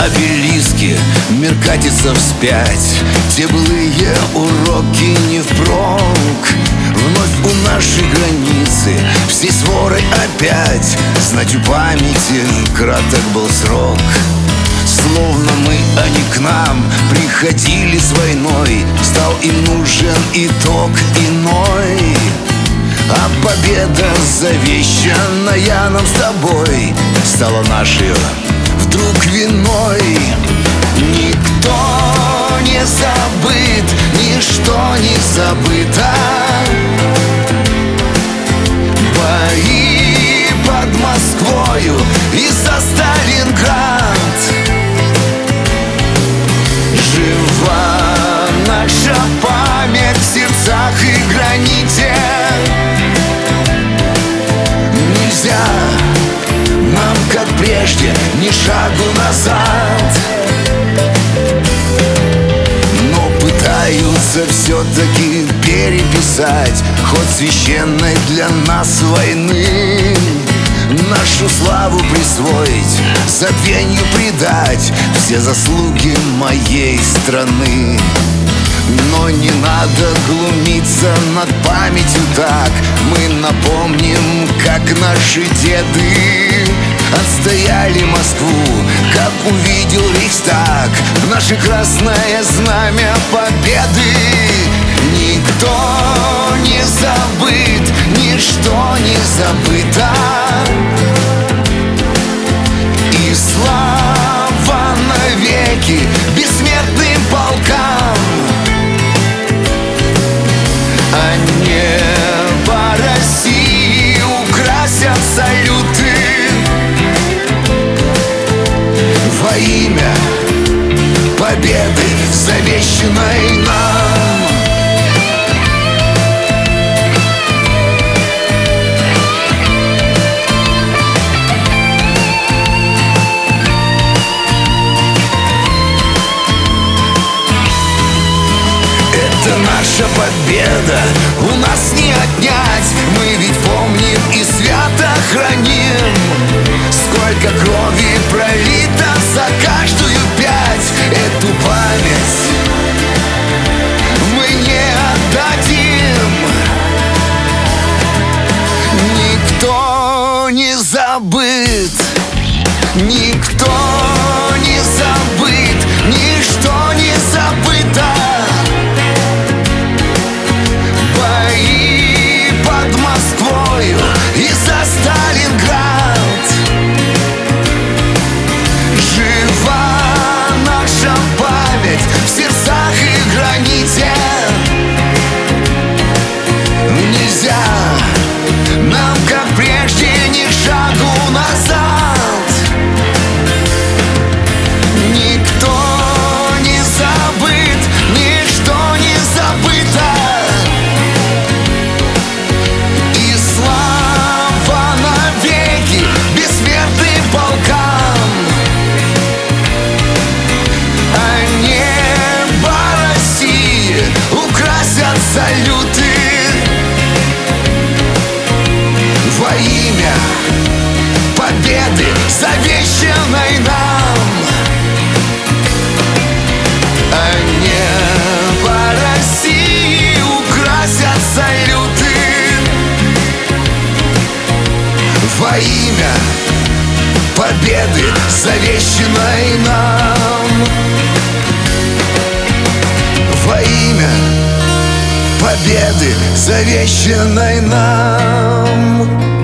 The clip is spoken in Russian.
обелиски, мир катится вспять. Те былые уроки не впрок. Вновь у нашей границы всей сворой опять. Знать у памяти краток был срок. Словно мы, а не к нам, приходили с войной. Стал им нужен итог иной. А победа, завещанная нам с тобой, стала нашей вдруг виной. Никто не забыт, ничто не забыто. Бои под Москвою и за Сталинград. Жива наша память в сердцах и граните. Нельзя нам, как прежде, ни шагу назад. Но пытаются все-таки переписать ход священной для нас войны. Нашу славу присвоить, забвенью предать все заслуги моей страны. Но не надо глумиться над памятью так. Мы напомним, как наши деды отстояли Москву, как увидел Рейхстаг наше красное знамя победы. Никто не забыт, ничто не забыто. И слава навеки бессмертным полкам. А небо России украсят салюты во имя победы, завещанной нам. Это наша победа, у нас не отнять. Мы ведь помним и свято храним. Сколько крови пролито за каждую пять. Эту память мы не отдадим. Никто не забыт, никто не забыт, ничто не забыто. И за Сталинград. Жива наша память в сердцах и граните. Нельзя нам, как прежде, ни шагу назад. Никто не забыт, ничто не забыто. Салюты во имя победы, завещанной нам. А небо России украсят салюты во имя победы, завещанной нам. Во имя победы, завещанной нам.